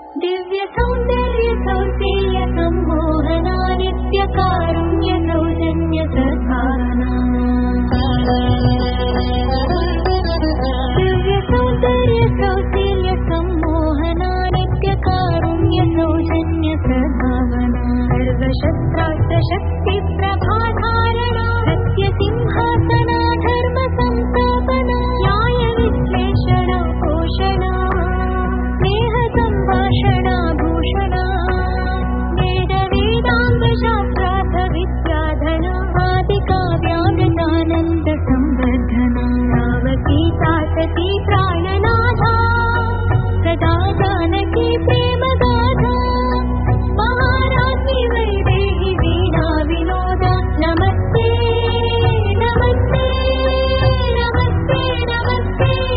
दिव्य सौंदर्य कौशल्य सम्मोहना नित्य कारुण्य सौजन्य सद्भावना दिव्य सौंदर्य कौशल्य सम्मोहना नित्य कारुण्य सौजन्य सद्भावना सर्वशस्त्रास्त्र शक्ति प्रभाधारणा सत्य सिंहासना धर्म संस्थापना न्याय विश्लेषणा पोषणा स्नेह संभाषणा भूषणा वेद वेदांग शास्त्रार्थ विद्याधना आदि काव्यामृतानंद संवर्धना सावकी सासती प्राणनाथा सदा जानकी प्रेम गाथा महाराज्ञी वैदेही वीणा विनोदा नमस्ते नमस्ते नमस्ते नमस्ते